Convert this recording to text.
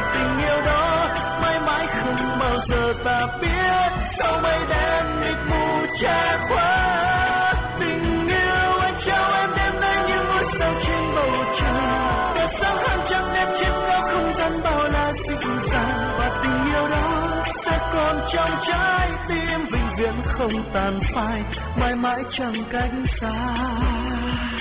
tình yêu đó mãi mãi không bao giờ ta biết. Sau mây đen mịt mù che khuất tình yêu, anh trao em đêm nay như ngôi sao trên bầu trời. Đẹp sáng hơn trăng đêm chiếm ngao không gian bao la dịu dàng, và tình yêu đó sẽ còn trong trái tim vĩnh viễn không tàn phai, mãi mãi chẳng cách xa.